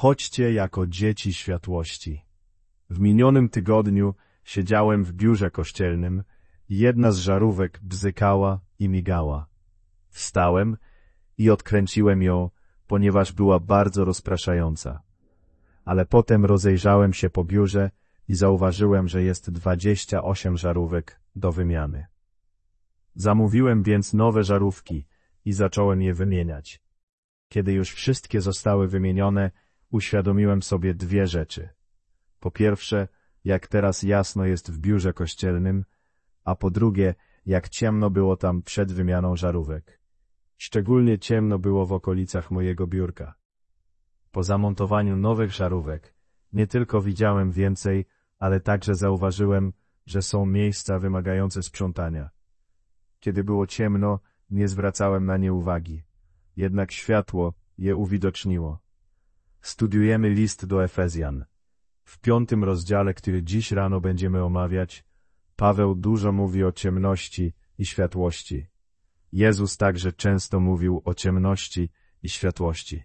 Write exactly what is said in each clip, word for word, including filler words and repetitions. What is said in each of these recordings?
Chodźcie jako dzieci światłości. W minionym tygodniu siedziałem w biurze kościelnym i jedna z żarówek bzykała i migała. Wstałem i odkręciłem ją, ponieważ była bardzo rozpraszająca. Ale potem rozejrzałem się po biurze i zauważyłem, że jest dwadzieścia osiem żarówek do wymiany. Zamówiłem więc nowe żarówki i zacząłem je wymieniać. Kiedy już wszystkie zostały wymienione, uświadomiłem sobie dwie rzeczy. Po pierwsze, jak teraz jasno jest w biurze kościelnym, a po drugie, jak ciemno było tam przed wymianą żarówek. Szczególnie ciemno było w okolicach mojego biurka. Po zamontowaniu nowych żarówek nie tylko widziałem więcej, ale także zauważyłem, że są miejsca wymagające sprzątania. Kiedy było ciemno, nie zwracałem na nie uwagi. Jednak światło je uwidoczniło. Studiujemy list do Efezjan. W piątym rozdziale, który dziś rano będziemy omawiać, Paweł dużo mówi o ciemności i światłości. Jezus także często mówił o ciemności i światłości.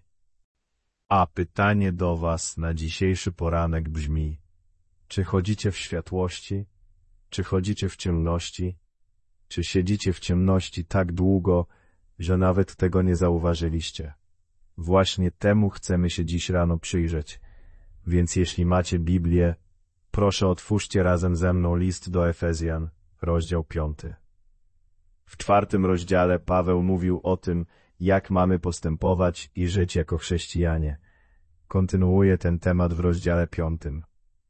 A pytanie do was na dzisiejszy poranek brzmi: czy chodzicie w światłości? Czy chodzicie w ciemności? Czy siedzicie w ciemności tak długo, że nawet tego nie zauważyliście? Właśnie temu chcemy się dziś rano przyjrzeć. Więc jeśli macie Biblię, proszę otwórzcie razem ze mną list do Efezjan, rozdział piąty. W czwartym rozdziale Paweł mówił o tym, jak mamy postępować i żyć jako chrześcijanie. Kontynuuje ten temat w rozdziale piątym.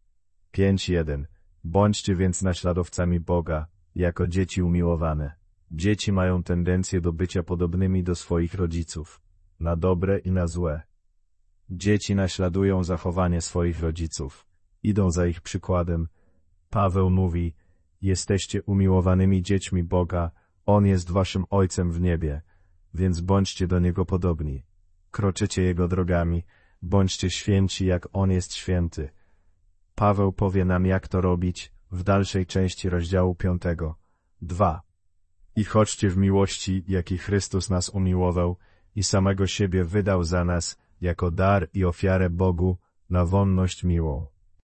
pięć jeden. Bądźcie więc naśladowcami Boga, jako dzieci umiłowane. Dzieci mają tendencję do bycia podobnymi do swoich rodziców, na dobre i na złe. Dzieci naśladują zachowanie swoich rodziców, idą za ich przykładem. Paweł mówi: jesteście umiłowanymi dziećmi Boga, On jest waszym Ojcem w niebie, więc bądźcie do Niego podobni. Kroczycie Jego drogami, bądźcie święci, jak On jest święty. Paweł powie nam, jak to robić w dalszej części rozdziału piątego. dwa. I chodźcie w miłości, jaki Chrystus nas umiłował i samego siebie wydał za nas, jako dar i ofiarę Bogu na wonność miłą.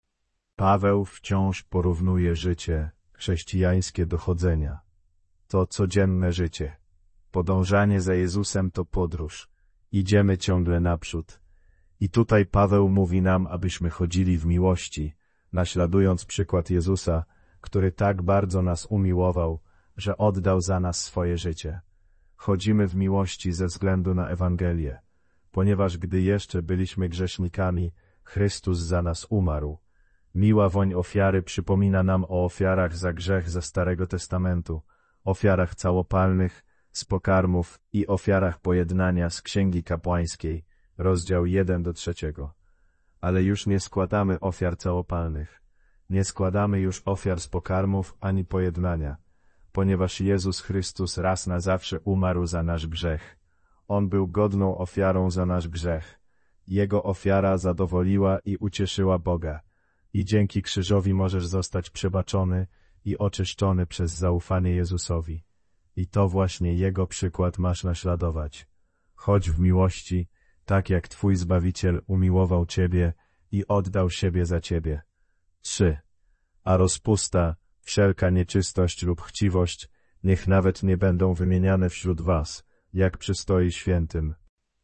Paweł wciąż porównuje życie chrześcijańskie do chodzenia. To codzienne życie. Podążanie za Jezusem to podróż. Idziemy ciągle naprzód. I tutaj Paweł mówi nam, abyśmy chodzili w miłości, naśladując przykład Jezusa, który tak bardzo nas umiłował, że oddał za nas swoje życie. Chodzimy w miłości ze względu na Ewangelię, ponieważ gdy jeszcze byliśmy grzesznikami, Chrystus za nas umarł. Miła woń ofiary przypomina nam o ofiarach za grzech ze Starego Testamentu, ofiarach całopalnych, z pokarmów i ofiarach pojednania z Księgi Kapłańskiej, rozdział jeden do trzeciego. Ale już nie składamy ofiar całopalnych. Nie składamy już ofiar z pokarmów ani pojednania, ponieważ Jezus Chrystus raz na zawsze umarł za nasz grzech. On był godną ofiarą za nasz grzech. Jego ofiara zadowoliła i ucieszyła Boga. I dzięki krzyżowi możesz zostać przebaczony i oczyszczony przez zaufanie Jezusowi. I to właśnie Jego przykład masz naśladować. Chodź w miłości, tak jak Twój Zbawiciel umiłował Ciebie i oddał siebie za Ciebie. trzy. A rozpusta, wszelka nieczystość lub chciwość, niech nawet nie będą wymieniane wśród was, jak przystoi świętym.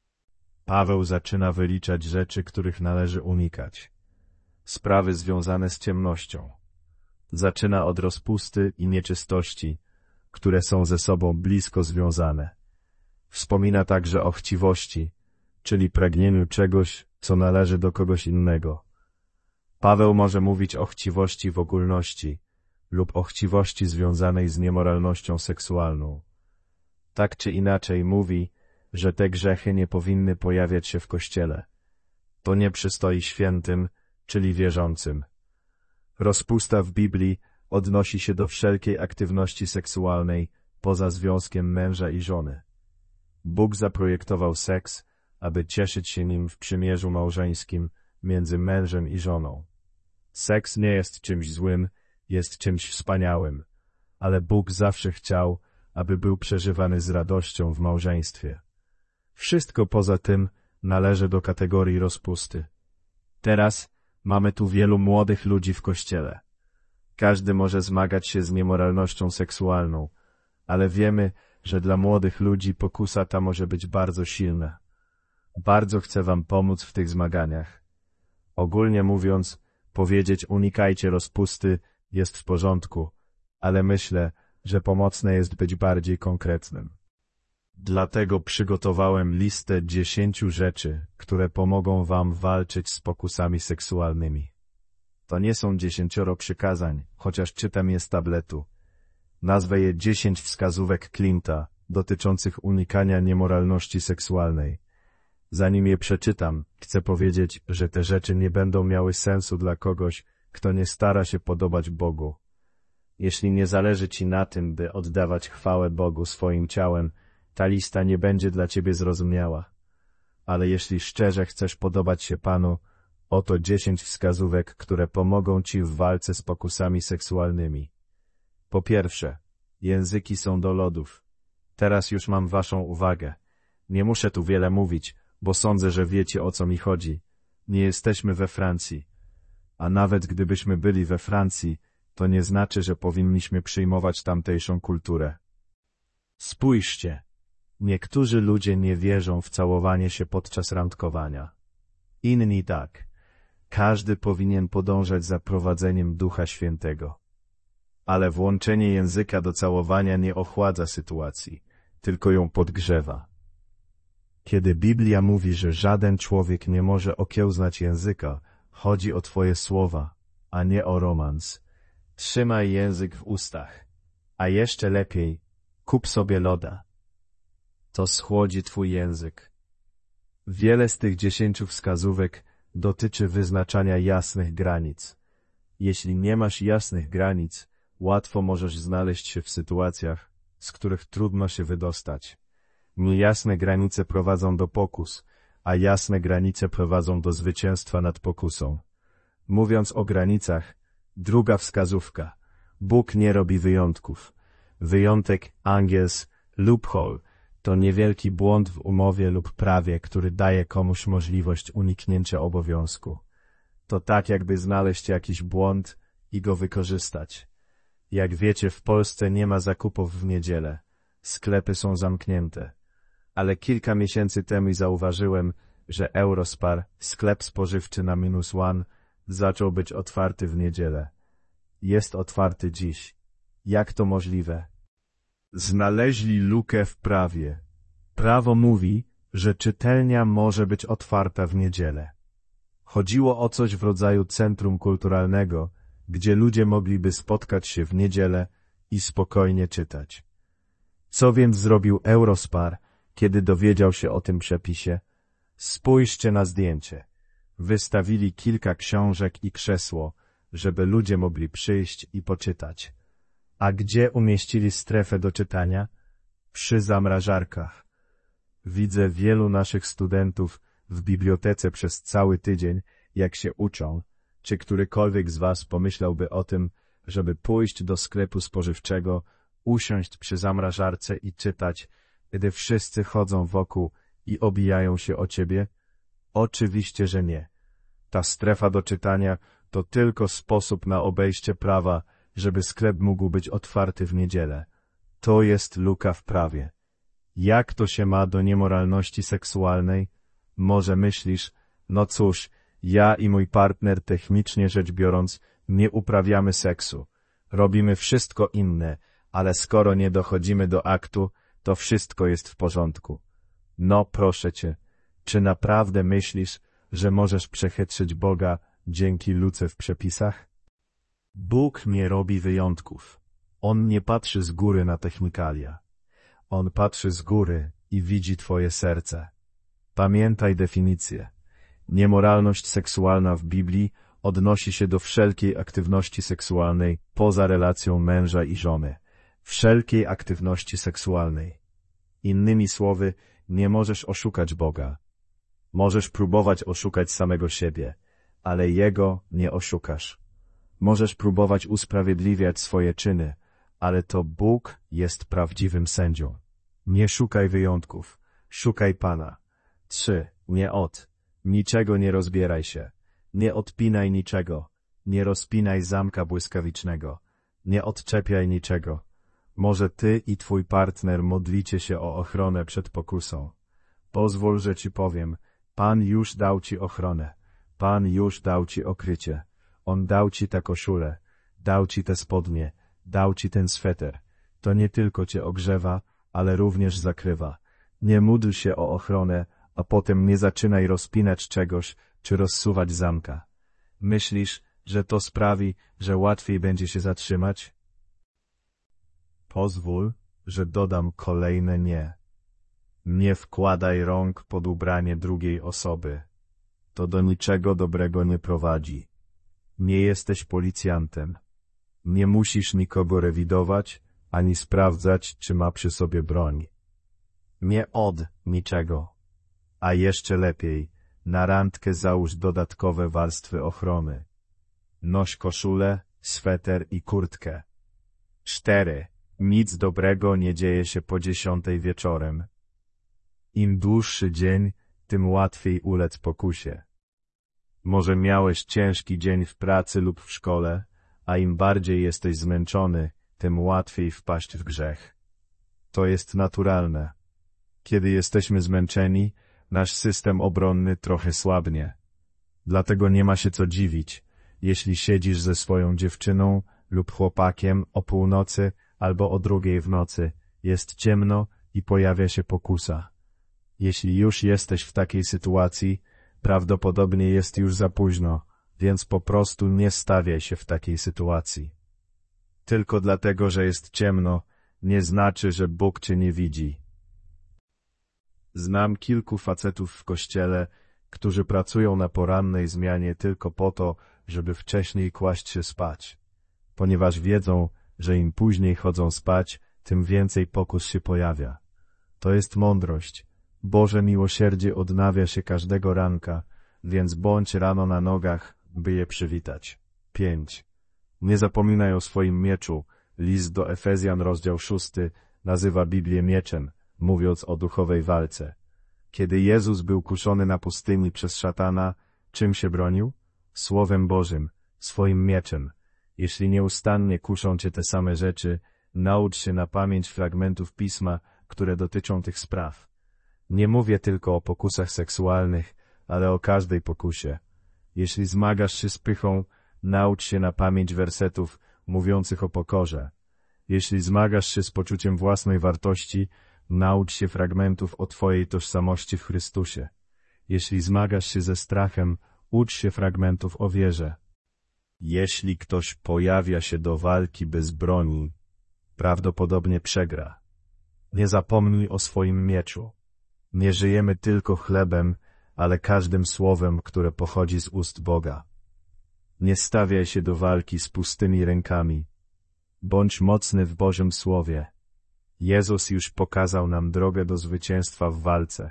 Paweł zaczyna wyliczać rzeczy, których należy unikać. Sprawy związane z ciemnością. Zaczyna od rozpusty i nieczystości, które są ze sobą blisko związane. Wspomina także o chciwości, czyli pragnieniu czegoś, co należy do kogoś innego. Paweł może mówić o chciwości w ogólności lub o chciwości związanej z niemoralnością seksualną. Tak czy inaczej mówi, że te grzechy nie powinny pojawiać się w Kościele. To nie przystoi świętym, czyli wierzącym. Rozpusta w Biblii odnosi się do wszelkiej aktywności seksualnej poza związkiem męża i żony. Bóg zaprojektował seks, aby cieszyć się nim w przymierzu małżeńskim między mężem i żoną. Seks nie jest czymś złym, jest czymś wspaniałym, ale Bóg zawsze chciał, aby był przeżywany z radością w małżeństwie. Wszystko poza tym należy do kategorii rozpusty. Teraz mamy tu wielu młodych ludzi w kościele. Każdy może zmagać się z niemoralnością seksualną, ale wiemy, że dla młodych ludzi pokusa ta może być bardzo silna. Bardzo chcę wam pomóc w tych zmaganiach. Ogólnie mówiąc, powiedzieć unikajcie rozpusty jest w porządku, ale myślę, że pomocne jest być bardziej konkretnym. Dlatego przygotowałem listę dziesięciu rzeczy, które pomogą wam walczyć z pokusami seksualnymi. To nie są dziesięcioro przykazań, chociaż czytam je z tabletu. Nazwę je dziesięć wskazówek Clint'a dotyczących unikania niemoralności seksualnej. Zanim je przeczytam, chcę powiedzieć, że te rzeczy nie będą miały sensu dla kogoś, kto nie stara się podobać Bogu. Jeśli nie zależy ci na tym, by oddawać chwałę Bogu swoim ciałem, ta lista nie będzie dla ciebie zrozumiała. Ale jeśli szczerze chcesz podobać się Panu, oto dziesięć wskazówek, które pomogą ci w walce z pokusami seksualnymi. Po pierwsze, języki są do lodów. Teraz już mam waszą uwagę. Nie muszę tu wiele mówić, bo sądzę, że wiecie, o co mi chodzi. Nie jesteśmy we Francji. A nawet gdybyśmy byli we Francji, to nie znaczy, że powinniśmy przyjmować tamtejszą kulturę. Spójrzcie. Niektórzy ludzie nie wierzą w całowanie się podczas randkowania. Inni tak. Każdy powinien podążać za prowadzeniem Ducha Świętego. Ale włączenie języka do całowania nie ochładza sytuacji, tylko ją podgrzewa. Kiedy Biblia mówi, że żaden człowiek nie może okiełznać języka, chodzi o twoje słowa, a nie o romans. Trzymaj język w ustach. A jeszcze lepiej, kup sobie loda. To schłodzi twój język. Wiele z tych dziesięciu wskazówek dotyczy wyznaczania jasnych granic. Jeśli nie masz jasnych granic, łatwo możesz znaleźć się w sytuacjach, z których trudno się wydostać. Niejasne granice prowadzą do pokus, a jasne granice prowadzą do zwycięstwa nad pokusą. Mówiąc o granicach, druga wskazówka. Bóg nie robi wyjątków. Wyjątek angiels loophole to niewielki błąd w umowie lub prawie, który daje komuś możliwość uniknięcia obowiązku. To tak, jakby znaleźć jakiś błąd i go wykorzystać. Jak wiecie, w Polsce nie ma zakupów w niedzielę. Sklepy są zamknięte. Ale kilka miesięcy temu zauważyłem, że Eurospar, sklep spożywczy na minus one, zaczął być otwarty w niedzielę. Jest otwarty dziś. Jak to możliwe? Znaleźli lukę w prawie. Prawo mówi, że czytelnia może być otwarta w niedzielę. Chodziło o coś w rodzaju centrum kulturalnego, gdzie ludzie mogliby spotkać się w niedzielę i spokojnie czytać. Co więc zrobił Eurospar, kiedy dowiedział się o tym przepisie? Spójrzcie na zdjęcie. Wystawili kilka książek i krzesło, żeby ludzie mogli przyjść i poczytać. A gdzie umieścili strefę do czytania? Przy zamrażarkach. Widzę wielu naszych studentów w bibliotece przez cały tydzień, jak się uczą. Czy którykolwiek z was pomyślałby o tym, żeby pójść do sklepu spożywczego, usiąść przy zamrażarce i czytać, gdy wszyscy chodzą wokół i obijają się o ciebie? Oczywiście, że nie. Ta strefa do czytania to tylko sposób na obejście prawa, żeby sklep mógł być otwarty w niedzielę. To jest luka w prawie. Jak to się ma do niemoralności seksualnej? Może myślisz, no cóż, ja i mój partner technicznie rzecz biorąc nie uprawiamy seksu. Robimy wszystko inne, ale skoro nie dochodzimy do aktu, to wszystko jest w porządku. No proszę cię, czy naprawdę myślisz, że możesz przechytrzyć Boga dzięki luce w przepisach? Bóg nie robi wyjątków. On nie patrzy z góry na technikalia. On patrzy z góry i widzi twoje serce. Pamiętaj definicję. Niemoralność seksualna w Biblii odnosi się do wszelkiej aktywności seksualnej poza relacją męża i żony. Wszelkiej aktywności seksualnej. Innymi słowy, nie możesz oszukać Boga. Możesz próbować oszukać samego siebie, ale Jego nie oszukasz. Możesz próbować usprawiedliwiać swoje czyny, ale to Bóg jest prawdziwym sędzią. Nie szukaj wyjątków, szukaj Pana. trzy. Nie od. Niczego nie rozbieraj się. Nie odpinaj niczego, nie rozpinaj zamka błyskawicznego, nie odczepiaj niczego. Może ty i twój partner modlicie się o ochronę przed pokusą. Pozwól, że ci powiem, Pan już dał ci ochronę, Pan już dał ci okrycie. On dał ci tę koszulę, dał ci te spodnie, dał ci ten sweter. To nie tylko cię ogrzewa, ale również zakrywa. Nie módl się o ochronę, a potem nie zaczynaj rozpinać czegoś, czy rozsuwać zamka. Myślisz, że to sprawi, że łatwiej będzie się zatrzymać? Pozwól, że dodam kolejne nie. Nie wkładaj rąk pod ubranie drugiej osoby. To do niczego dobrego nie prowadzi. Nie jesteś policjantem. Nie musisz nikogo rewidować, ani sprawdzać, czy ma przy sobie broń. Nie od niczego. A jeszcze lepiej, na randkę załóż dodatkowe warstwy ochrony. Noś koszulę, sweter i kurtkę. cztery. Nic dobrego nie dzieje się po dziesiątej wieczorem. Im dłuższy dzień, tym łatwiej ulec pokusie. Może miałeś ciężki dzień w pracy lub w szkole, a im bardziej jesteś zmęczony, tym łatwiej wpaść w grzech. To jest naturalne. Kiedy jesteśmy zmęczeni, nasz system obronny trochę słabnie. Dlatego nie ma się co dziwić, jeśli siedzisz ze swoją dziewczyną lub chłopakiem o północy albo o drugiej w nocy, jest ciemno i pojawia się pokusa. Jeśli już jesteś w takiej sytuacji, prawdopodobnie jest już za późno, więc po prostu nie stawiaj się w takiej sytuacji. Tylko dlatego, że jest ciemno, nie znaczy, że Bóg cię nie widzi. Znam kilku facetów w kościele, którzy pracują na porannej zmianie tylko po to, żeby wcześniej kłaść się spać. Ponieważ wiedzą, że im później chodzą spać, tym więcej pokus się pojawia. To jest mądrość. Boże miłosierdzie odnawia się każdego ranka, więc bądź rano na nogach, by je przywitać. pięć. Nie zapominaj o swoim mieczu. List do Efezjan, rozdział szósty, nazywa Biblię mieczem, mówiąc o duchowej walce. Kiedy Jezus był kuszony na pustyni przez szatana, czym się bronił? Słowem Bożym, swoim mieczem. Jeśli nieustannie kuszą cię te same rzeczy, naucz się na pamięć fragmentów Pisma, które dotyczą tych spraw. Nie mówię tylko o pokusach seksualnych, ale o każdej pokusie. Jeśli zmagasz się z pychą, naucz się na pamięć wersetów mówiących o pokorze. Jeśli zmagasz się z poczuciem własnej wartości, naucz się fragmentów o twojej tożsamości w Chrystusie. Jeśli zmagasz się ze strachem, ucz się fragmentów o wierze. Jeśli ktoś pojawia się do walki bez broni, prawdopodobnie przegra. Nie zapomnij o swoim mieczu. Nie żyjemy tylko chlebem, ale każdym słowem, które pochodzi z ust Boga. Nie stawiaj się do walki z pustymi rękami. Bądź mocny w Bożym Słowie. Jezus już pokazał nam drogę do zwycięstwa w walce.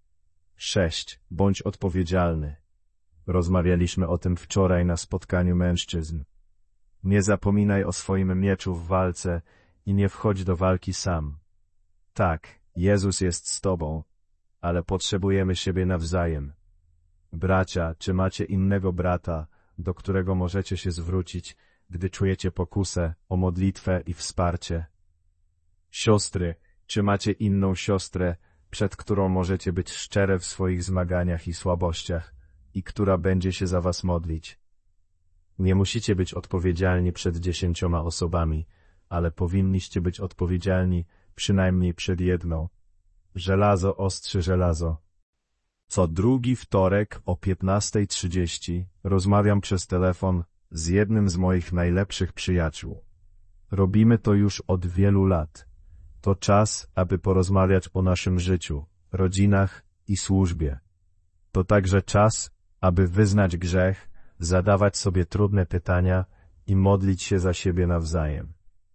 sześć. Bądź odpowiedzialny. Rozmawialiśmy o tym wczoraj na spotkaniu mężczyzn. Nie zapominaj o swoim mieczu w walce i nie wchodź do walki sam. Tak, Jezus jest z tobą, ale potrzebujemy siebie nawzajem. Bracia, czy macie innego brata, do którego możecie się zwrócić, gdy czujecie pokusę o modlitwę i wsparcie? Siostry, czy macie inną siostrę, przed którą możecie być szczere w swoich zmaganiach i słabościach, i która będzie się za was modlić? Nie musicie być odpowiedzialni przed dziesięcioma osobami, ale powinniście być odpowiedzialni przynajmniej przed jedną. Żelazo ostrzy żelazo. Co drugi wtorek o piętnastej trzydzieści rozmawiam przez telefon z jednym z moich najlepszych przyjaciół. Robimy to już od wielu lat. To czas, aby porozmawiać o naszym życiu, rodzinach i służbie. To także czas, aby wyznać grzech, zadawać sobie trudne pytania i modlić się za siebie nawzajem.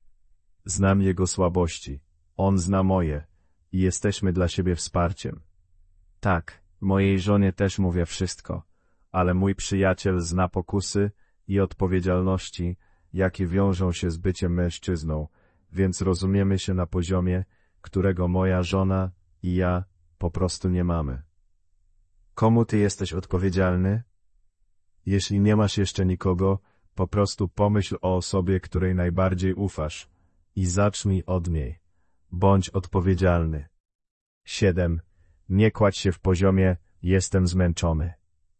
Znam jego słabości, on zna moje i jesteśmy dla siebie wsparciem. Tak, mojej żonie też mówię wszystko, ale mój przyjaciel zna pokusy i odpowiedzialności, jakie wiążą się z byciem mężczyzną, więc rozumiemy się na poziomie, którego moja żona i ja po prostu nie mamy. Komu ty jesteś odpowiedzialny? Jeśli nie masz jeszcze nikogo, po prostu pomyśl o osobie, której najbardziej ufasz i zacznij od niej. Bądź odpowiedzialny. siedem. Nie kładź się w poziomie jestem zmęczony.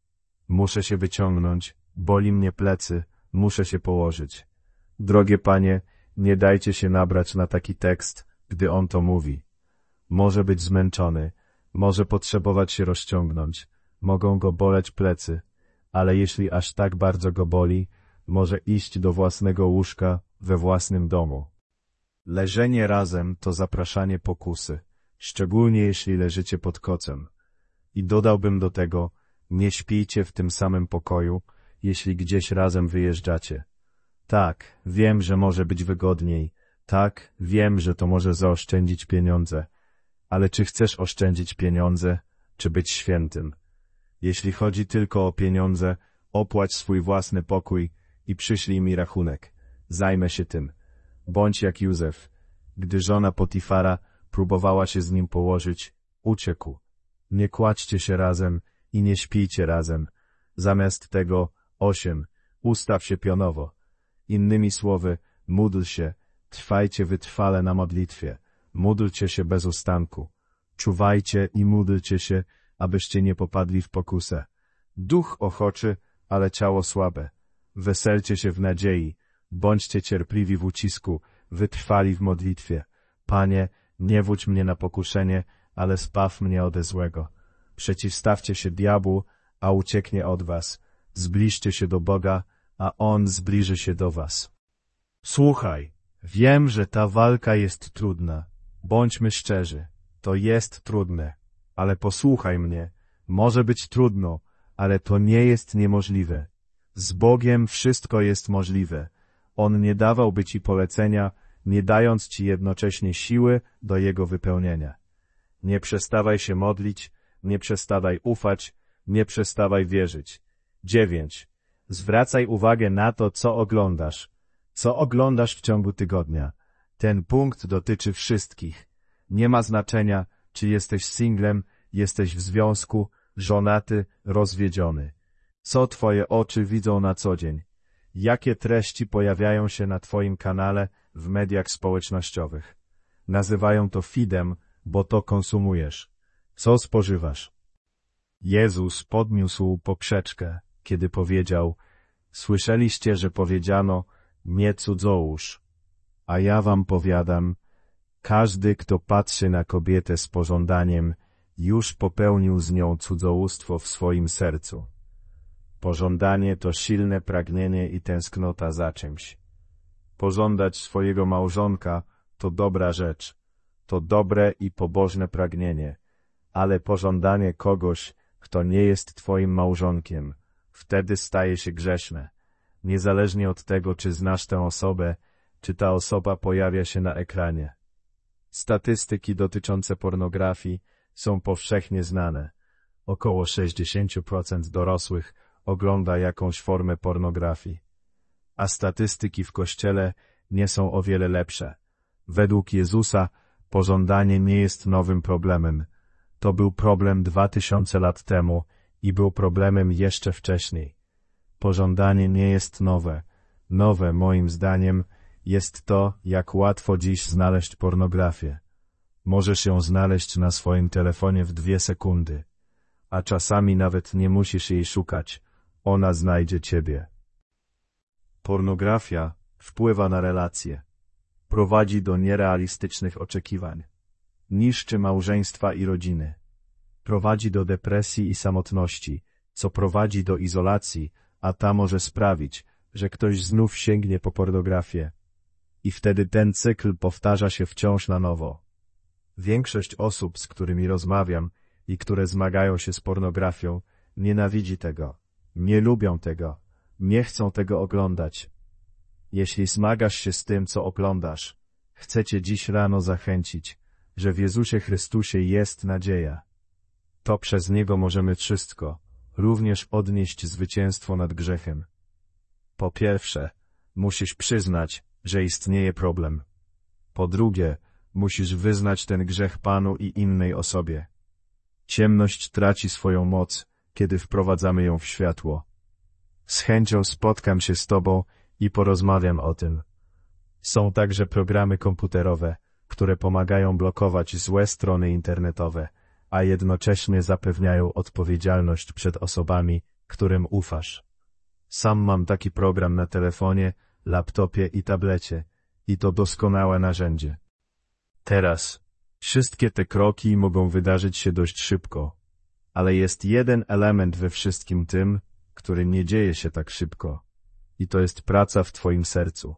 Muszę się wyciągnąć, boli mnie plecy, muszę się położyć. Drogie panie, nie dajcie się nabrać na taki tekst, gdy on to mówi. Może być zmęczony, może potrzebować się rozciągnąć, mogą go boleć plecy, ale jeśli aż tak bardzo go boli, może iść do własnego łóżka we własnym domu. Leżenie razem to zapraszanie pokusy, szczególnie jeśli leżycie pod kocem. I dodałbym do tego, nie śpijcie w tym samym pokoju, jeśli gdzieś razem wyjeżdżacie. Tak, wiem, że może być wygodniej, tak, wiem, że to może zaoszczędzić pieniądze, ale czy chcesz oszczędzić pieniądze, czy być świętym? Jeśli chodzi tylko o pieniądze, opłać swój własny pokój i przyślij mi rachunek. Zajmę się tym. Bądź jak Józef. Gdy żona Potifara próbowała się z nim położyć, uciekł. Nie kładźcie się razem i nie śpijcie razem. Zamiast tego, osiem. Ustaw się pionowo. Innymi słowy, módl się, trwajcie wytrwale na modlitwie. Módlcie się bez ustanku. Czuwajcie i módlcie się, abyście nie popadli w pokusę. Duch ochoczy, ale ciało słabe. Weselcie się w nadziei, bądźcie cierpliwi w ucisku, wytrwali w modlitwie. Panie, nie wódź mnie na pokuszenie, ale zbaw mnie ode złego. Przeciwstawcie się diabłu, a ucieknie od was. Zbliżcie się do Boga, a On zbliży się do was. Słuchaj, wiem, że ta walka jest trudna. Bądźmy szczerzy, to jest trudne. Ale posłuchaj mnie, może być trudno, ale to nie jest niemożliwe. Z Bogiem wszystko jest możliwe. On nie dawałby ci polecenia, nie dając ci jednocześnie siły do jego wypełnienia. Nie przestawaj się modlić, nie przestawaj ufać, nie przestawaj wierzyć. dziewięć. Zwracaj uwagę na to, co oglądasz. Co oglądasz w ciągu tygodnia. Ten punkt dotyczy wszystkich. Nie ma znaczenia, czy jesteś singlem, jesteś w związku, żonaty, rozwiedziony. Co twoje oczy widzą na co dzień? Jakie treści pojawiają się na twoim kanale w mediach społecznościowych? Nazywają to feedem, bo to konsumujesz. Co spożywasz? Jezus podniósł poprzeczkę, kiedy powiedział: słyszeliście, że powiedziano, nie cudzołóż. A ja wam powiadam, każdy, kto patrzy na kobietę z pożądaniem, już popełnił z nią cudzołóstwo w swoim sercu. Pożądanie to silne pragnienie i tęsknota za czymś. Pożądać swojego małżonka to dobra rzecz, to dobre i pobożne pragnienie, ale pożądanie kogoś, kto nie jest twoim małżonkiem, wtedy staje się grzeszne, niezależnie od tego, czy znasz tę osobę, czy ta osoba pojawia się na ekranie. Statystyki dotyczące pornografii są powszechnie znane. Około sześćdziesiąt procent dorosłych ogląda jakąś formę pornografii. A statystyki w Kościele nie są o wiele lepsze. Według Jezusa pożądanie nie jest nowym problemem. To był problem dwa tysiące lat temu i był problemem jeszcze wcześniej. Pożądanie nie jest nowe. Nowe, moim zdaniem, jest to, jak łatwo dziś znaleźć pornografię. Możesz ją znaleźć na swoim telefonie w dwie sekundy, a czasami nawet nie musisz jej szukać, ona znajdzie ciebie. Pornografia wpływa na relacje, prowadzi do nierealistycznych oczekiwań, niszczy małżeństwa i rodziny, prowadzi do depresji i samotności, co prowadzi do izolacji, a ta może sprawić, że ktoś znów sięgnie po pornografię. I wtedy ten cykl powtarza się wciąż na nowo. Większość osób, z którymi rozmawiam i które zmagają się z pornografią, nienawidzi tego, nie lubią tego, nie chcą tego oglądać. Jeśli zmagasz się z tym, co oglądasz, chcę cię dziś rano zachęcić, że w Jezusie Chrystusie jest nadzieja. To przez Niego możemy wszystko, również odnieść zwycięstwo nad grzechem. Po pierwsze, musisz przyznać, że istnieje problem. Po drugie, musisz wyznać ten grzech Panu i innej osobie. Ciemność traci swoją moc, kiedy wprowadzamy ją w światło. Z chęcią spotkam się z tobą i porozmawiam o tym. Są także programy komputerowe, które pomagają blokować złe strony internetowe, a jednocześnie zapewniają odpowiedzialność przed osobami, którym ufasz. Sam mam taki program na telefonie, laptopie i tablecie, i to doskonałe narzędzie. Teraz, wszystkie te kroki mogą wydarzyć się dość szybko, ale jest jeden element we wszystkim tym, który nie dzieje się tak szybko, i to jest praca w twoim sercu.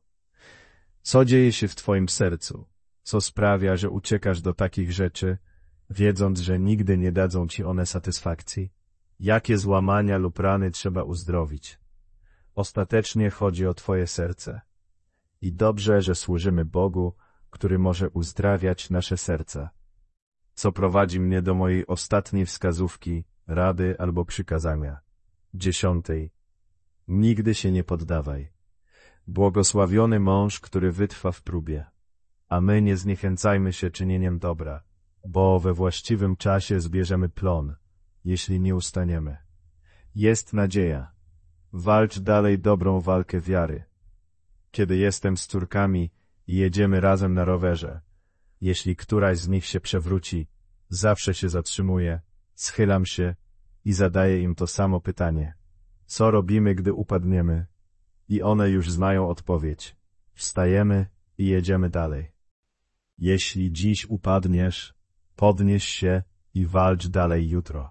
Co dzieje się w twoim sercu? Co sprawia, że uciekasz do takich rzeczy, wiedząc, że nigdy nie dadzą ci one satysfakcji? Jakie złamania lub rany trzeba uzdrowić? Ostatecznie chodzi o twoje serce. I dobrze, że służymy Bogu, który może uzdrawiać nasze serca. Co prowadzi mnie do mojej ostatniej wskazówki, rady albo przykazania. Dziesiątej. Nigdy się nie poddawaj. Błogosławiony mąż, który wytrwa w próbie. A my nie zniechęcajmy się czynieniem dobra, bo we właściwym czasie zbierzemy plon, jeśli nie ustaniemy. Jest nadzieja. Walcz dalej dobrą walkę wiary. Kiedy jestem z córkami i jedziemy razem na rowerze, jeśli któraś z nich się przewróci, zawsze się zatrzymuję, schylam się i zadaję im to samo pytanie. Co robimy, gdy upadniemy? I one już znają odpowiedź. Wstajemy i jedziemy dalej. Jeśli dziś upadniesz, podnieś się i walcz dalej jutro.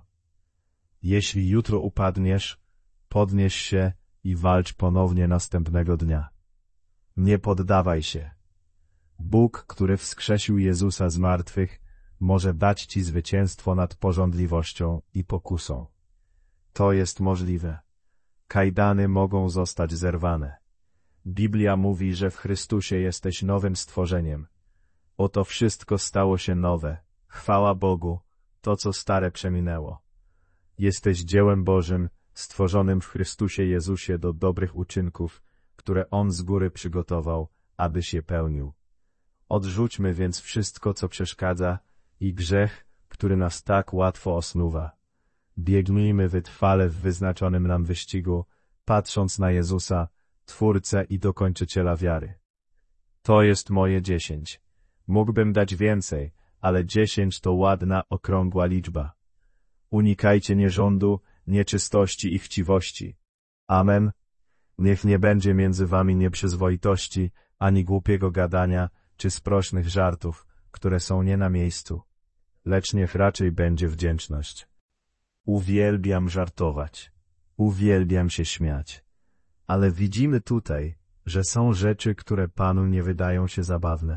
Jeśli jutro upadniesz, podnieś się i walcz ponownie następnego dnia. Nie poddawaj się. Bóg, który wskrzesił Jezusa z martwych, może dać ci zwycięstwo nad pożądliwością i pokusą. To jest możliwe. Kajdany mogą zostać zerwane. Biblia mówi, że w Chrystusie jesteś nowym stworzeniem. Oto wszystko stało się nowe. Chwała Bogu, to co stare przeminęło. Jesteś dziełem Bożym, stworzonym w Chrystusie Jezusie do dobrych uczynków, które On z góry przygotował, abyś je pełnił. Odrzućmy więc wszystko, co przeszkadza, i grzech, który nas tak łatwo osnuwa. Biegnijmy wytrwale w wyznaczonym nam wyścigu, patrząc na Jezusa, Twórcę i Dokończyciela wiary. To jest moje dziesięć. Mógłbym dać więcej, ale dziesięć to ładna, okrągła liczba. Unikajcie nierządu, nieczystości i chciwości. Amen. Niech nie będzie między wami nieprzyzwoitości, ani głupiego gadania, czy sprośnych żartów, które są nie na miejscu. Lecz niech raczej będzie wdzięczność. Uwielbiam żartować. Uwielbiam się śmiać. Ale widzimy tutaj, że są rzeczy, które Panu nie wydają się zabawne.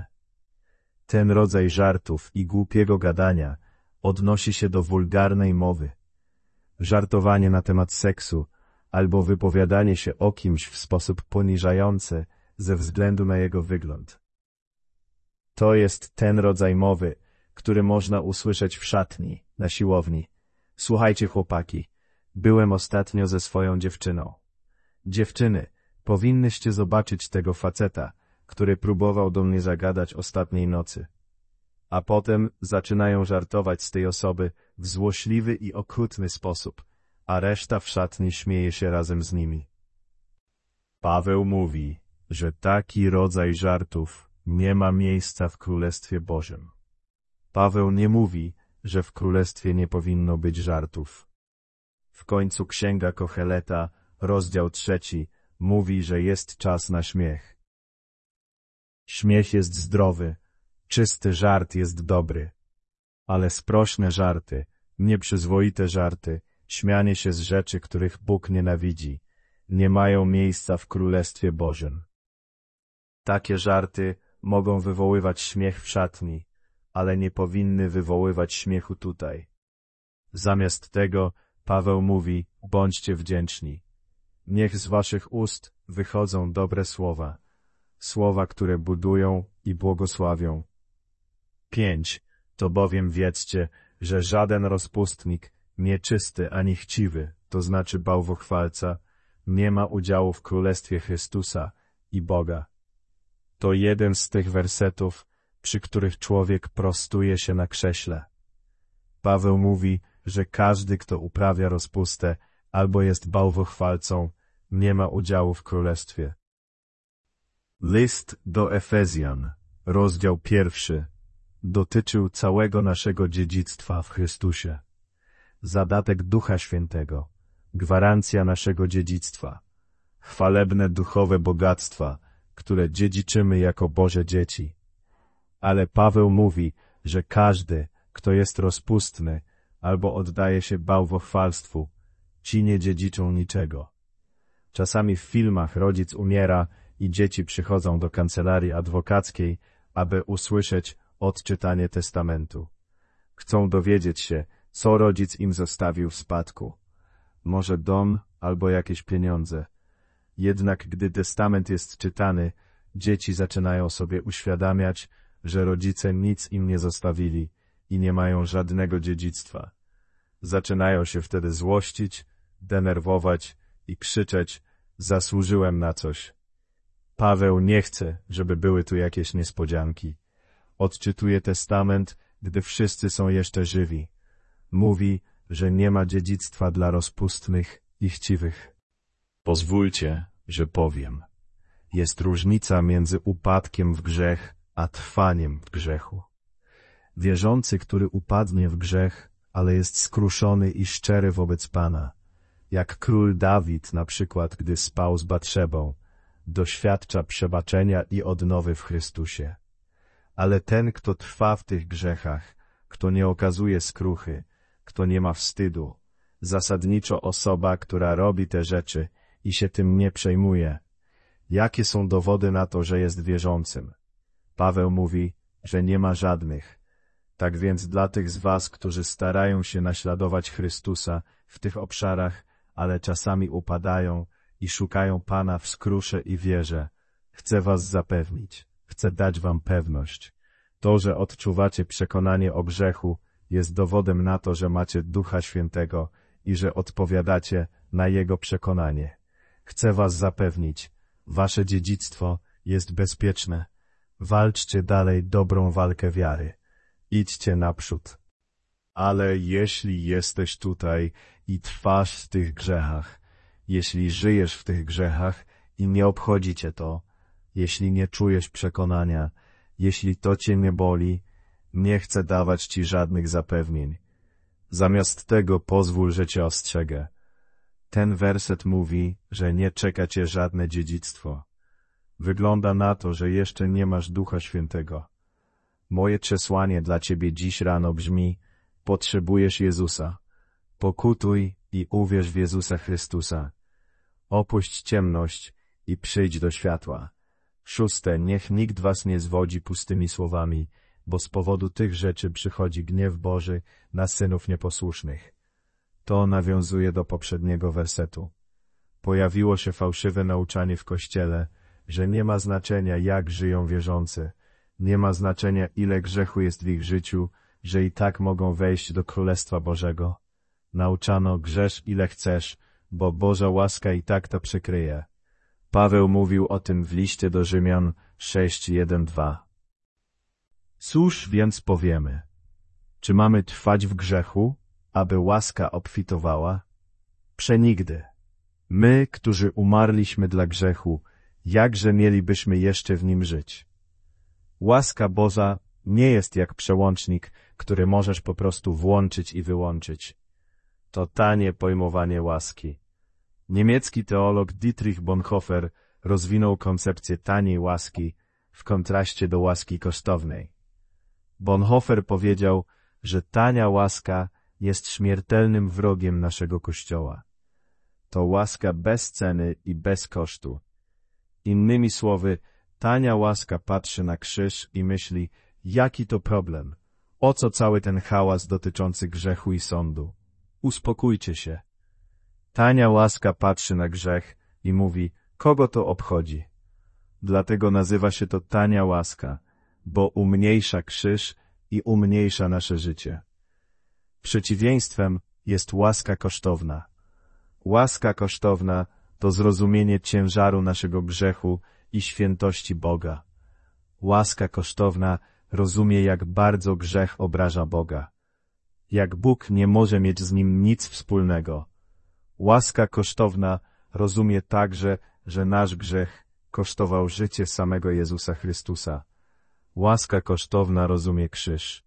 Ten rodzaj żartów i głupiego gadania odnosi się do wulgarnej mowy. Żartowanie na temat seksu albo wypowiadanie się o kimś w sposób poniżający ze względu na jego wygląd. To jest ten rodzaj mowy, który można usłyszeć w szatni, na siłowni. Słuchajcie, chłopaki, byłem ostatnio ze swoją dziewczyną. Dziewczyny, powinnyście zobaczyć tego faceta, który próbował do mnie zagadać ostatniej nocy. A potem zaczynają żartować z tej osoby w złośliwy i okrutny sposób, a reszta w szatni śmieje się razem z nimi. Paweł mówi, że taki rodzaj żartów nie ma miejsca w Królestwie Bożym. Paweł nie mówi, że w Królestwie nie powinno być żartów. W końcu Księga Kocheleta, rozdział trzeci, mówi, że jest czas na śmiech. Śmiech jest zdrowy, czysty żart jest dobry. Ale sprośne żarty, nieprzyzwoite żarty, śmianie się z rzeczy, których Bóg nienawidzi, nie mają miejsca w Królestwie Bożym. Takie żarty mogą wywoływać śmiech w szatni, ale nie powinny wywoływać śmiechu tutaj. Zamiast tego Paweł mówi, bądźcie wdzięczni. Niech z waszych ust wychodzą dobre słowa, słowa, które budują i błogosławią. Pięć. To bowiem wiedzcie, że żaden rozpustnik, nieczysty ani chciwy, to znaczy bałwochwalca, nie ma udziału w Królestwie Chrystusa i Boga. To jeden z tych wersetów, przy których człowiek prostuje się na krześle. Paweł mówi, że każdy, kto uprawia rozpustę, albo jest bałwochwalcą, nie ma udziału w królestwie. List do Efezjan, rozdział pierwszy, dotyczył całego naszego dziedzictwa w Chrystusie. Zadatek Ducha Świętego, gwarancja naszego dziedzictwa, chwalebne duchowe bogactwa, które dziedziczymy jako Boże dzieci. Ale Paweł mówi, że każdy, kto jest rozpustny albo oddaje się bałwochwalstwu, ci nie dziedziczą niczego. Czasami w filmach rodzic umiera i dzieci przychodzą do kancelarii adwokackiej, aby usłyszeć odczytanie testamentu. Chcą dowiedzieć się, co rodzic im zostawił w spadku. Może dom albo jakieś pieniądze. Jednak gdy testament jest czytany, dzieci zaczynają sobie uświadamiać, że rodzice nic im nie zostawili i nie mają żadnego dziedzictwa. Zaczynają się wtedy złościć, denerwować i krzyczeć: zasłużyłem na coś. Paweł nie chce, żeby były tu jakieś niespodzianki. Odczytuje testament, gdy wszyscy są jeszcze żywi. Mówi, że nie ma dziedzictwa dla rozpustnych i chciwych. Pozwólcie, że powiem. Jest różnica między upadkiem w grzech a trwaniem w grzechu. Wierzący, który upadnie w grzech, ale jest skruszony i szczery wobec Pana, jak król Dawid na przykład, gdy spał z Batszebą, doświadcza przebaczenia i odnowy w Chrystusie. Ale ten, kto trwa w tych grzechach, kto nie okazuje skruchy, kto nie ma wstydu, zasadniczo osoba, która robi te rzeczy i się tym nie przejmuje. Jakie są dowody na to, że jest wierzącym? Paweł mówi, że nie ma żadnych. Tak więc dla tych z was, którzy starają się naśladować Chrystusa w tych obszarach, ale czasami upadają i szukają Pana w skrusze i wierze, chcę was zapewnić, chcę dać wam pewność. To, że odczuwacie przekonanie o grzechu, jest dowodem na to, że macie Ducha Świętego i że odpowiadacie na Jego przekonanie. Chcę was zapewnić, wasze dziedzictwo jest bezpieczne. Walczcie dalej dobrą walkę wiary. Idźcie naprzód. Ale jeśli jesteś tutaj i trwasz w tych grzechach, jeśli żyjesz w tych grzechach i nie obchodzi cię to, jeśli nie czujesz przekonania, jeśli to cię nie boli, nie chcę dawać ci żadnych zapewnień. Zamiast tego pozwól, że cię ostrzegę. Ten werset mówi, że nie czeka cię żadne dziedzictwo. Wygląda na to, że jeszcze nie masz Ducha Świętego. Moje przesłanie dla ciebie dziś rano brzmi: potrzebujesz Jezusa. Pokutuj i uwierz w Jezusa Chrystusa. Opuść ciemność i przyjdź do światła. Szóste, niech nikt was nie zwodzi pustymi słowami, bo z powodu tych rzeczy przychodzi gniew Boży na synów nieposłusznych. To nawiązuje do poprzedniego wersetu. Pojawiło się fałszywe nauczanie w Kościele, że nie ma znaczenia, jak żyją wierzący, nie ma znaczenia, ile grzechu jest w ich życiu, że i tak mogą wejść do Królestwa Bożego. Nauczano: grzesz ile chcesz, bo Boża łaska i tak to przykryje. Paweł mówił o tym w liście do Rzymian sześć, jeden, dwa. Cóż więc powiemy? Czy mamy trwać w grzechu, aby łaska obfitowała? Przenigdy. My, którzy umarliśmy dla grzechu, jakże mielibyśmy jeszcze w nim żyć? Łaska Boża nie jest jak przełącznik, który możesz po prostu włączyć i wyłączyć. To tanie pojmowanie łaski. Niemiecki teolog Dietrich Bonhoeffer rozwinął koncepcję taniej łaski w kontraście do łaski kosztownej. Bonhoeffer powiedział, że tania łaska jest śmiertelnym wrogiem naszego Kościoła. To łaska bez ceny i bez kosztu. Innymi słowy, tania łaska patrzy na krzyż i myśli: jaki to problem? O co cały ten hałas dotyczący grzechu i sądu? Uspokójcie się. Tania łaska patrzy na grzech i mówi: kogo to obchodzi? Dlatego nazywa się to tania łaska, bo umniejsza krzyż i umniejsza nasze życie. Przeciwieństwem jest łaska kosztowna. Łaska kosztowna to zrozumienie ciężaru naszego grzechu i świętości Boga. Łaska kosztowna rozumie, jak bardzo grzech obraża Boga. Jak Bóg nie może mieć z nim nic wspólnego. Łaska kosztowna rozumie także, że nasz grzech kosztował życie samego Jezusa Chrystusa. Łaska kosztowna rozumie krzyż.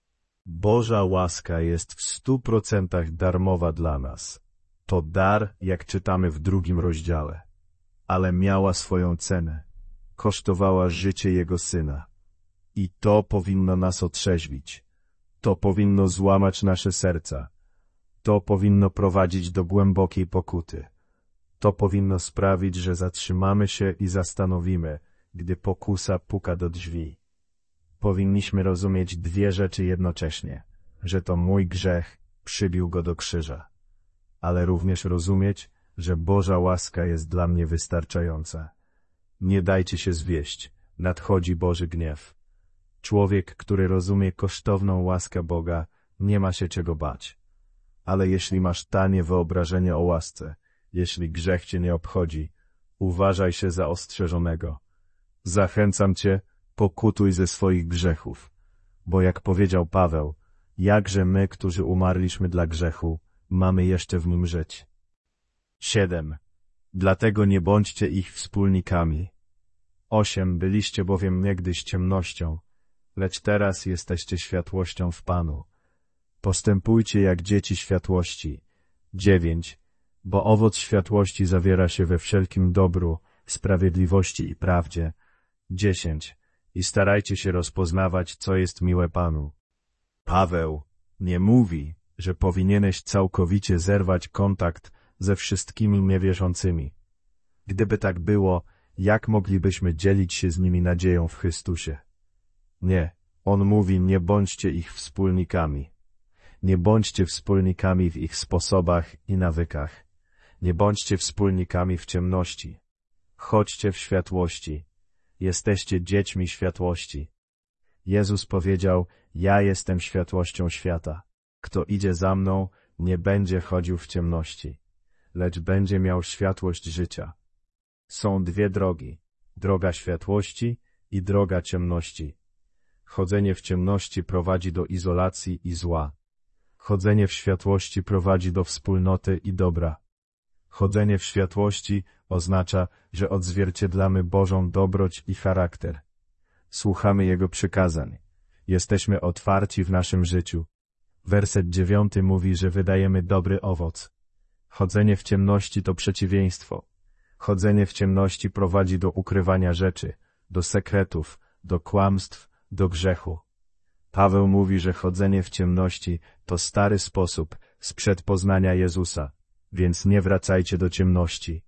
Boża łaska jest w stu procentach darmowa dla nas. To dar, jak czytamy w drugim rozdziale. Ale miała swoją cenę. Kosztowała życie Jego Syna. I to powinno nas otrzeźwić. To powinno złamać nasze serca. To powinno prowadzić do głębokiej pokuty. To powinno sprawić, że zatrzymamy się i zastanowimy, gdy pokusa puka do drzwi. Powinniśmy rozumieć dwie rzeczy jednocześnie, że to mój grzech przybił go do krzyża, ale również rozumieć, że Boża łaska jest dla mnie wystarczająca. Nie dajcie się zwieść, nadchodzi Boży gniew. Człowiek, który rozumie kosztowną łaskę Boga, nie ma się czego bać. Ale jeśli masz tanie wyobrażenie o łasce, jeśli grzech cię nie obchodzi, uważaj się za ostrzeżonego. Zachęcam cię, pokutuj ze swoich grzechów, bo jak powiedział Paweł, jakże my, którzy umarliśmy dla grzechu, mamy jeszcze w nim żyć. siedem. Dlatego nie bądźcie ich wspólnikami. osiem. Byliście bowiem niegdyś ciemnością, lecz teraz jesteście światłością w Panu. Postępujcie jak dzieci światłości. dziewięć. Bo owoc światłości zawiera się we wszelkim dobru, sprawiedliwości i prawdzie. dziesięć. I starajcie się rozpoznawać, co jest miłe Panu. Paweł nie mówi, że powinieneś całkowicie zerwać kontakt ze wszystkimi niewierzącymi. Gdyby tak było, jak moglibyśmy dzielić się z nimi nadzieją w Chrystusie? Nie, on mówi, nie bądźcie ich wspólnikami. Nie bądźcie wspólnikami w ich sposobach i nawykach. Nie bądźcie wspólnikami w ciemności. Chodźcie w światłości. Jesteście dziećmi światłości. Jezus powiedział, ja jestem światłością świata. Kto idzie za mną, nie będzie chodził w ciemności, lecz będzie miał światłość życia. Są dwie drogi, droga światłości i droga ciemności. Chodzenie w ciemności prowadzi do izolacji i zła. Chodzenie w światłości prowadzi do wspólnoty i dobra. Chodzenie w światłości oznacza, że odzwierciedlamy Bożą dobroć i charakter. Słuchamy Jego przykazań. Jesteśmy otwarci w naszym życiu. Werset dziewiąty mówi, że wydajemy dobry owoc. Chodzenie w ciemności to przeciwieństwo. Chodzenie w ciemności prowadzi do ukrywania rzeczy, do sekretów, do kłamstw, do grzechu. Paweł mówi, że chodzenie w ciemności to stary sposób sprzed poznania Jezusa, więc nie wracajcie do ciemności.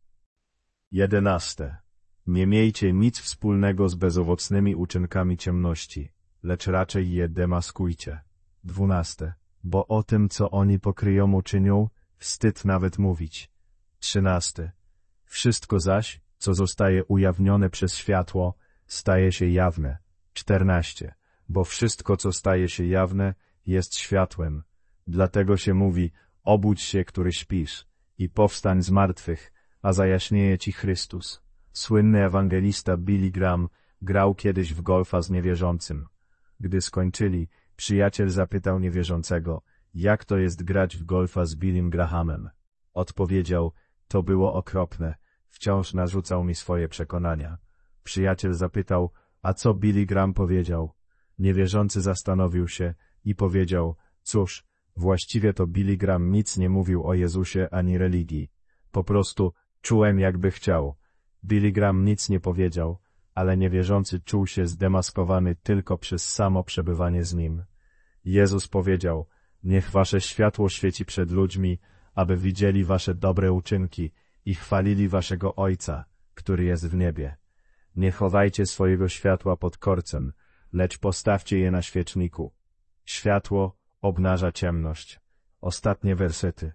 jedenaste. Nie miejcie nic wspólnego z bezowocnymi uczynkami ciemności, lecz raczej je demaskujcie. dwunaste. Bo o tym, co oni pokryjomu czynią, wstyd nawet mówić. trzynaste. Wszystko zaś, co zostaje ujawnione przez światło, staje się jawne. czternaście. Bo wszystko, co staje się jawne, jest światłem. Dlatego się mówi, obudź się, który śpisz, i powstań z martwych, a zajaśnieje ci Chrystus. Słynny ewangelista Billy Graham grał kiedyś w golfa z niewierzącym. Gdy skończyli, przyjaciel zapytał niewierzącego, jak to jest grać w golfa z Billym Grahamem. Odpowiedział, to było okropne, wciąż narzucał mi swoje przekonania. Przyjaciel zapytał, a co Billy Graham powiedział? Niewierzący zastanowił się i powiedział, cóż, właściwie to Billy Graham nic nie mówił o Jezusie ani religii. Po prostu czułem, jakby chciał. Billy Graham nic nie powiedział, ale niewierzący czuł się zdemaskowany tylko przez samo przebywanie z nim. Jezus powiedział, niech wasze światło świeci przed ludźmi, aby widzieli wasze dobre uczynki i chwalili waszego Ojca, który jest w niebie. Nie chowajcie swojego światła pod korcem, lecz postawcie je na świeczniku. Światło obnaża ciemność. Ostatnie wersety.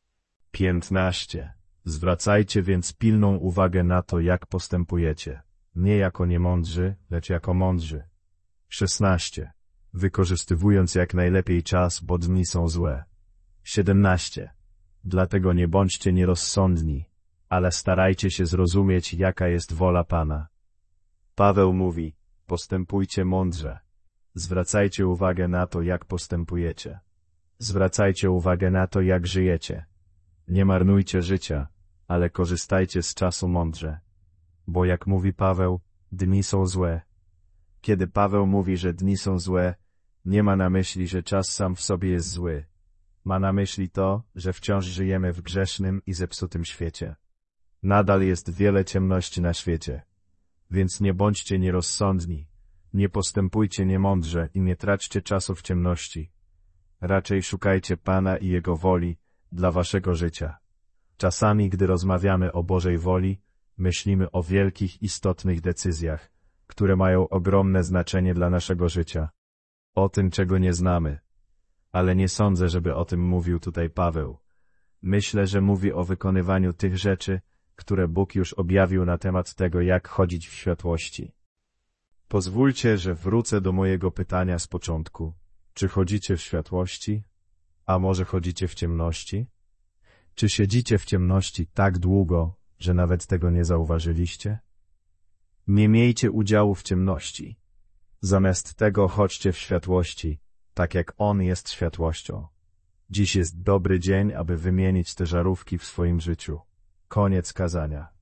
piętnaście. Zwracajcie więc pilną uwagę na to, jak postępujecie, nie jako niemądrzy, lecz jako mądrzy. szesnaście. Wykorzystywując jak najlepiej czas, bo dni są złe. siedemnaście. Dlatego nie bądźcie nierozsądni, ale starajcie się zrozumieć, jaka jest wola Pana. Paweł mówi, postępujcie mądrze. Zwracajcie uwagę na to, jak postępujecie. Zwracajcie uwagę na to, jak żyjecie. Nie marnujcie życia. ale korzystajcie z czasu mądrze. Bo jak mówi Paweł, dni są złe. Kiedy Paweł mówi, że dni są złe, nie ma na myśli, że czas sam w sobie jest zły. Ma na myśli to, że wciąż żyjemy w grzesznym i zepsutym świecie. Nadal jest wiele ciemności na świecie. Więc nie bądźcie nierozsądni, nie postępujcie niemądrze i nie traćcie czasu w ciemności. Raczej szukajcie Pana i Jego woli dla waszego życia. Czasami, gdy rozmawiamy o Bożej woli, myślimy o wielkich, istotnych decyzjach, które mają ogromne znaczenie dla naszego życia. O tym, czego nie znamy. Ale nie sądzę, żeby o tym mówił tutaj Paweł. Myślę, że mówi o wykonywaniu tych rzeczy, które Bóg już objawił na temat tego, jak chodzić w światłości. Pozwólcie, że wrócę do mojego pytania z początku. Czy chodzicie w światłości? A może chodzicie w ciemności? Czy siedzicie w ciemności tak długo, że nawet tego nie zauważyliście? Nie miejcie udziału w ciemności. Zamiast tego chodźcie w światłości, tak jak On jest światłością. Dziś jest dobry dzień, aby wymienić te żarówki w swoim życiu. Koniec kazania.